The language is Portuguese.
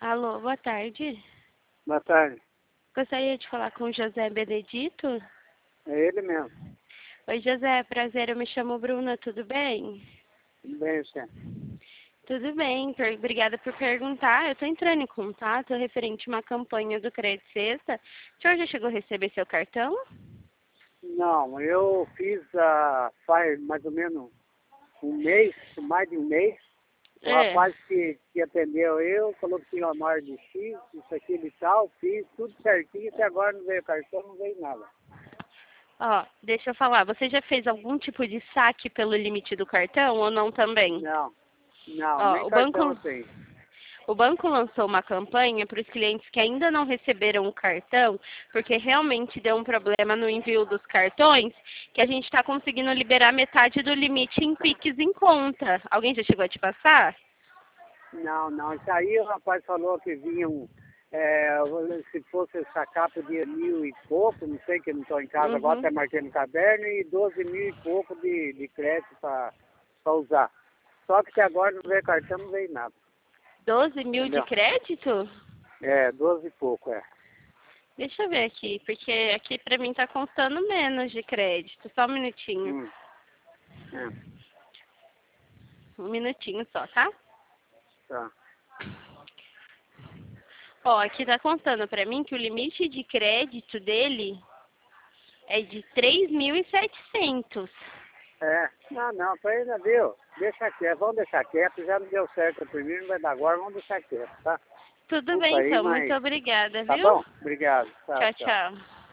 Alô, boa tarde. Boa tarde. Gostaria de falar com o José Benedito? É ele mesmo. Oi, José, prazer, eu me chamo Bruna, tudo bem? Tudo bem, você? Tudo bem, obrigada por perguntar. Eu estou entrando em contato referente a uma campanha do Crédito Sexta. O senhor já chegou a receber seu cartão? Não, eu fiz faz mais ou menos um mês, mais de um mês. O É. rapaz que atendeu eu falou que tinha uma margem de X, isso aqui e tal, fiz tudo certinho, até agora não veio cartão, não veio nada. Ó, deixa eu falar, você já fez algum tipo de saque pelo limite do cartão ou não também? Não, nem Ó, cartão eu tenho. o banco lançou uma campanha para os clientes que ainda não receberam o cartão, porque realmente deu um problema no envio dos cartões, que a gente está conseguindo liberar metade do limite em Pix em conta. Alguém já chegou a te passar? Não, isso aí o rapaz falou que vinham, se fosse sacar podia 1.000 e pouco, não sei que eu não estou em casa agora, Uhum. até marquei no caderno, e 12.000 e pouco de crédito para usar. Só que até agora não veio cartão, não veio nada. 12 mil de Entendeu? crédito? 12 e pouco, Deixa eu ver aqui, porque aqui para mim está constando menos de crédito. Só um minutinho. Hum, é, Um minutinho só, tá? tá. Ó, aqui tá contando pra mim que o limite de crédito dele é de 3.700. Não, para ele, viu? Deixa quieto, vamos deixar quieto, já não deu certo o primeiro, não vai dar agora, vamos deixar quieto, tá? Tudo Desculpa bem, aí, então. Muito mas obrigada, tá viu? bom? Obrigado, tchau, Tchau, tchau. tchau.